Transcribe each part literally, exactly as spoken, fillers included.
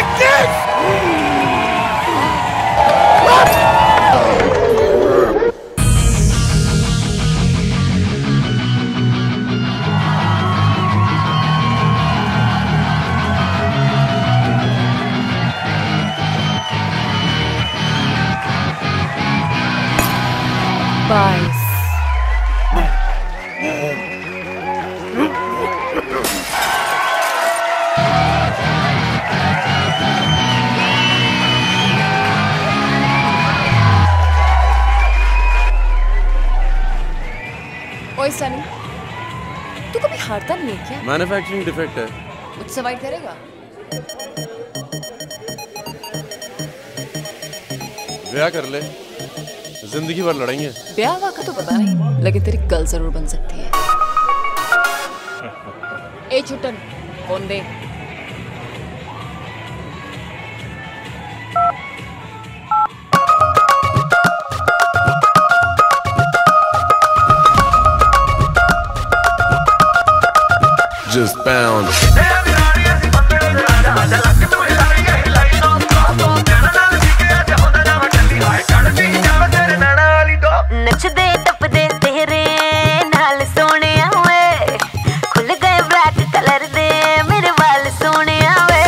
like this? बाईस। ओए सनी, तू कभी हारता नहीं है क्या? मैन्युफैक्चरिंग डिफेक्ट है। मुझसे फाइट करेगा? ब्याह कर ले, जिंदगी भर लड़ेंगे। ब्याह हुआ का तो पता नहीं, लेकिन तेरी गर्ल जरूर बन सकती है। ए छुटन, फोन दे। Just bounce. नचदे टपदे तेरे नाल सोनिया वे, खुल गए ब्लैक कलर दे मेरे वाल सोनिया वे।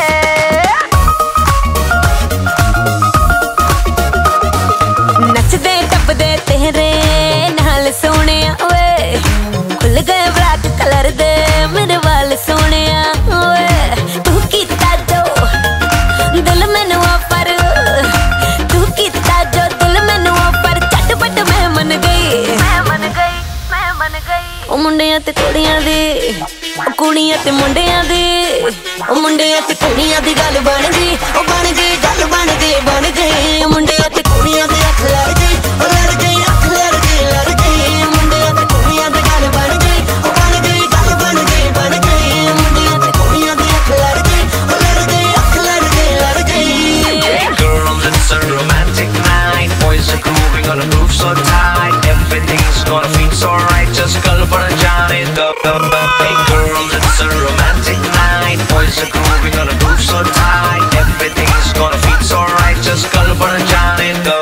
नचदे टपदे तेरे नाल सोनिया वे, खुल गए ब्लैक कलर दे मेरे वाल सोनिया वे। तू कीता जो दिल मैनू ऑफर, तू कीता जो दिल मैनू ऑफर, झटपट मैं मन गई, मैं मन गई, मैं मन गई। ओ मुंडियां ते कुड़ियां दी, ओ कुड़ियां ते मुंडियां दी, ओ मुंडियां ते कुड़ियां दी गल बन गई, ओ बन गई गल बन गई, बन गई। मुंडियां ते कुड़ियां दी अख लड़ गई, ओ लड़ गई अख लड़ गई, लड़ गई। मुंडियां ते कुड़ियां दी गल बन गई, ओ बन गई गल बन गई, बन गई। मुंडियां ते कुड़ियां दी अख लड़ गई, ओ लड़ गई अख लड़ गई, लड़ गई। Hey girls, it's a romantic night. Boys are grooving on a groove so tight. Everything's gonna feel so right. Just girl for a Johnny. Hey girls, it's a romantic night. Boys are grooving on a groove so tight. Everything's gonna feel so right. Just girl for a Johnny. Go.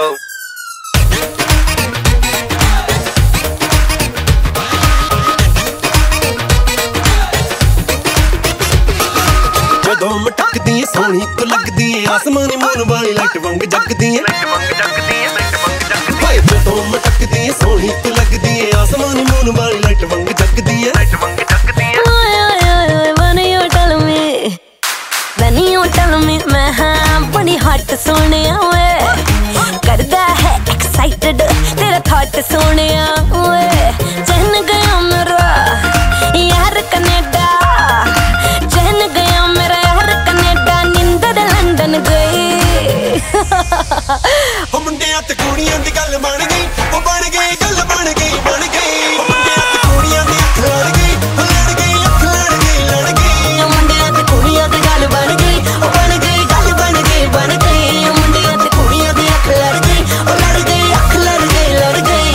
ਜਦੋਂ ਮਟਕਦੀ ਏ ਸੋਹਣੀ ਤੂੰ ਲੱਗਦੀ ਏ ਆਸਮਾਨੀ ਮੋਰ ਵਾਲੀ light ਵਾਂਗ ਜਗਦੀ ਏ, light ਵਾਂਗ ਜਗਦੀ ਏ, light ਵਾਂਗ ਜਗਦੀ ਏ। ਜਦੋਂ ਮਟਕਦੀ ਏ ਸੋਹਣੀ ਤੂੰ ਲੱਗਦੀ ਏ ਆਸਮਾਨੀ ਮੋਰ ਵਾਲੀ ਲਾਈਟ ਵਾਂਗ ਜਗਦੀ ਏ, ਲਾਈਟ ਵਾਂਗ ਜਗਦੀ ਏ। ਓਏ ਓਏ ਓਏ ਓਏ when you tell me, when you tell me ਮੈਂ ਹਾਂ ਬੜੀ ਹੱਟ ਸੋਹਣਿਆ ਓਏ, ਕਰਦਾ ਹੈ excited ਤੇਰਾ ਥਾਟ ਸੋਹਣਿਆ ਓਏ। ਚੈਨ ਗਿਆ ਮੇਰਾ ਯਾਰ ਕੈਨੇਡਾ, ਚੈਨ ਗਿਆ ਮੇਰਾ ਯਾਰ ਕੈਨੇਡਾ, ਨਿੰਦਰ ਲੰਡਨ ਗਈ। ਓ ਮੁੰਡਿਆਂ ਤੇ ਕੁੜੀਆਂ ਦੀ ਗੱਲ ਬਣ ਗਈ, ਓ ਬਣ ਗਈ ਗੱਲ ਬਣ ਗਈ, ਬਣ ਗਈ। ਓ ਮੁੰਡਿਆਂ ਤੇ ਕੁੜੀਆਂ ਦੀ ਅੱਖ ਲੜ ਗਈ, ਓ ਲੜ ਗਈ ਅੱਖ ਲੜ ਗਈ, ਲੜ ਗਈ। ਓ ਮੁੰਡਿਆਂ ਤੇ ਕੁੜੀਆਂ ਦੀ ਗੱਲ ਬਣ ਗਈ, ਓ ਬਣ ਗਈ ਗੱਲ ਬਣ ਗਈ, ਬਣ ਗਈ। ਓ ਮੁੰਡਿਆਂ ਤੇ ਕੁੜੀਆਂ ਦੀ ਅੱਖ ਲੜ ਗਈ, ਓ ਲੜ ਗਈ ਅੱਖ ਲੜ ਗਈ, ਲੜ ਗਈ।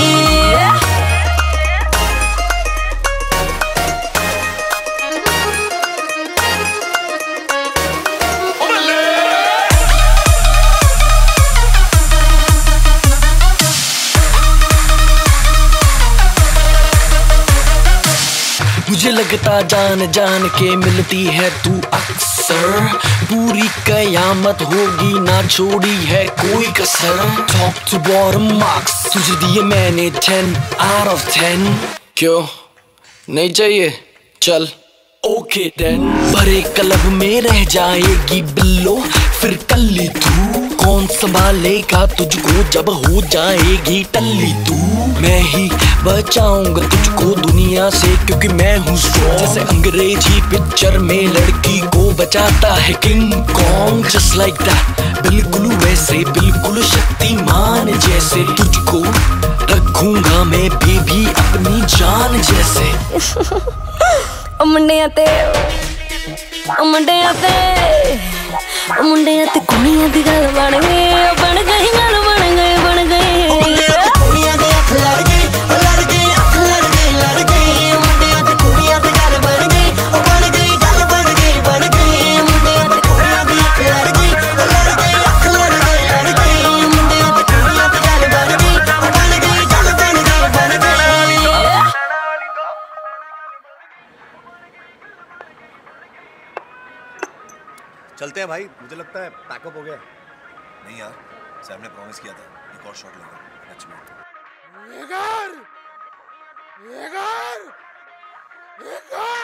मुझे लगता जान जान के मिलती है तू अक्सर, पूरी कयामत होगी ना छोड़ी है कोई कसर। टॉप टू बॉटम मार्क्स तुझे दिए मैंने टेन आउट ऑफ टेन। क्यों नहीं चाहिए? चल ओके देन। भरे क्लब में रह जाएगी बिल्लो फिर कल्ली तू, कौन संभालेगा तुझको जब हो जाएगी टल्ली तू। मैं ही बचाऊंगा तुझको दुनिया से क्योंकि मैं हूँ स्ट्रॉन्ग, जैसे अंग्रेजी पिक्चर में लड़की को बचाता है King Kong. Just like that, बिल्कुल वैसे, बिल्कुल शक्तिमान जैसे तुझको रखूंगा मैं बेबी अपनी जान जैसे। ओ मुंडियां ते ओ मुंडियां ते ओ मुंडियां ते कुड़ियां दी गल बन गई, ओ बन गई गल बन गई, बन गई। ओ मुंडियां ते कुड़ियां दी अख लड़ गई, ओ लड़ गई अख लड़ गई, लड़ गई। ओ मुंडियां ते कुड़ियां दी गल बन गई, ओ बन गई गल बन गई, बन गई। मुंडियां ते कुड़ियां दी अख लड़ गई, क्या भाई, मुझे लगता है पैकअप हो गया। नहीं यार, सैम ने प्रॉमिस किया था एक और शॉट लेगा मैच में। एगर! एगर! एगर!